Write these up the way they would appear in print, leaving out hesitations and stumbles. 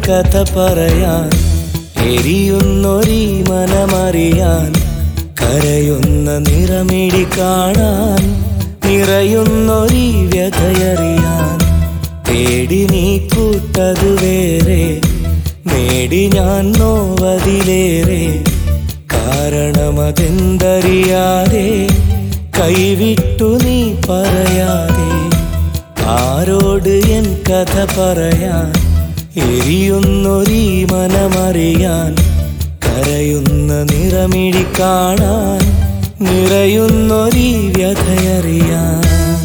കഥ പറയാൻ, എരിയുന്നൊരീ മനമറിയാൻ, കരയുന്ന നിറമിഴി കാണാൻ, നിറയുന്നൊരീ വ്യഥയറിയാൻ. തേടി നീ കൂട്ടതു വേറെ, നേടി ഞാൻ നോവതിലേറെ. കാരണമതെന്തറിയാതെ കൈവിട്ടു നീ പറയാതെ. ആരോട് എൻ കഥ പറയാൻ, എരിയുന്നൊരീ മനമറിയാൻ, കരയുന്ന നിറമിഴി കാണാൻ, നിറയുന്നൊരീ വ്യഥയറിയാൻ.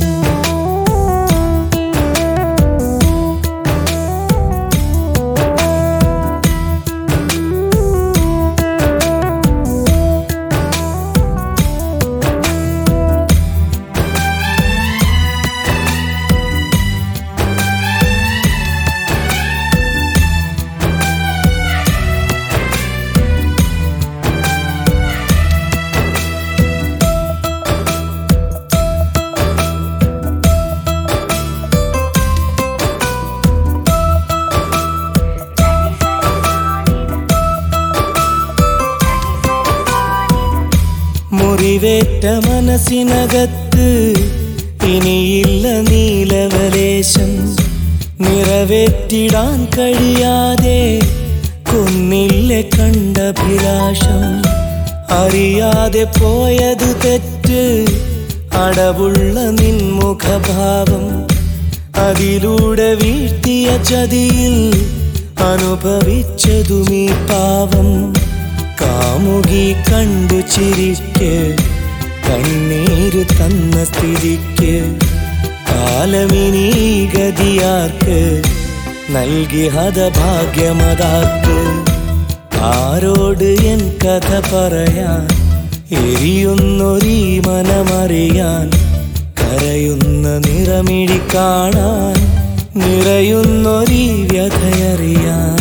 മുറിവേറ്റ മനസ്സിനകത്ത് ഇനിയില്ല നീലവലേശം. നിറവേറ്റിടാൻ കഴിയാതെ കൊന്നില്ലേ കണ്ടഭിലാഷം. അറിയാതെ പോയത് തെറ്റ്, അടവുള്ള നിൻമുഖഭാവം. അതിലൂടെ വീഴ്ത്തിയ ചതിയിൽ അനുഭവിച്ചതുമീ പാവം. കാമുകി കണ്ടു ചിരിക്ക്, കണ്ണീര് തന്ന സ്ഥിതിക്ക്. കാലമിനീ ഗതിയാർക്ക്, നൽകി ഹതഭാഗ്യമതാർക്ക്. ആരോട് എൻ കഥ പറയാൻ, എരിയുന്നൊരീ മനമറിയാൻ, കരയുന്ന നിറമിഴി കാണാൻ, നിറയുന്നൊരീ വ്യഥയറിയാൻ.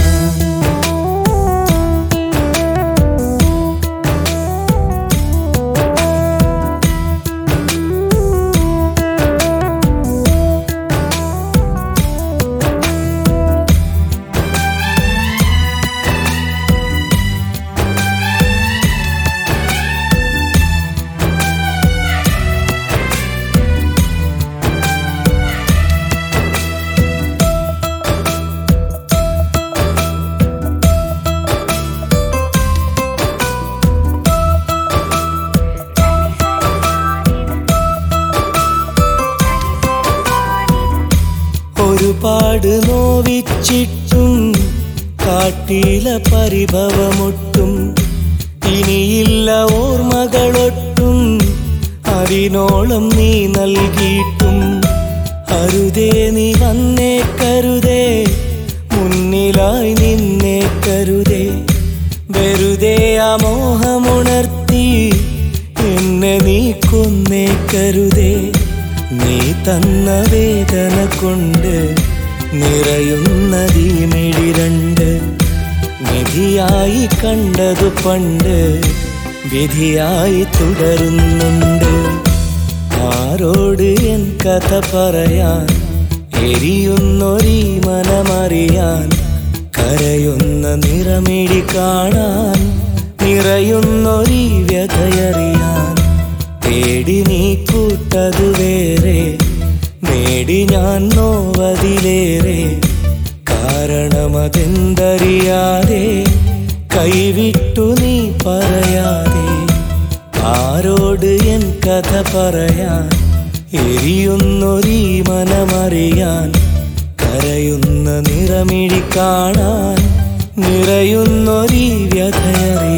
ഒരുപാട് നോവിച്ചിട്ടും കാട്ടില പരിഭവമൊട്ടും. ഇനിയില്ല ഓർമ്മകളൊട്ടും, അതിനോളം നീ നൽകിയിട്ടും. അരുതേ നീ വന്നേ കരുതേ, മുന്നിലായി നിന്നെ കരുതേ. വെറുതെ ആ മോഹമുണർത്തി എന്നെ നീ കൊന്നേ കരുതേ. നീ തന്ന വേദന കൊണ്ട് നിറയുന്നതീ മിഴി രണ്ട്. നിധിയായി കണ്ടതു പണ്ട്, വിധിയായി തുടരുന്നുണ്ട്. ആരോട് എൻ കഥ പറയാൻ, എരിയുന്നൊരീ മനമറിയാൻ, കരയുന്ന നിറമിഴി കാണാൻ, നിറയുന്നൊരീ വ്യഥയറിയാൻ. തേടി നീ കൂട്ടതു വേറെ, നേടി ഞാൻ നോവതിലേറെ. കാരണമതെന്തറിയാതെ കൈവിട്ടു നീ പറയാതെ. ആരോട് എൻ കഥ പറയാൻ, എരിയുന്നൊരീ മനമറിയാൻ, കരയുന്ന നിറമിഴി കാണാൻ, നിറയുന്നൊരീ വ്യഥയറിയാൻ.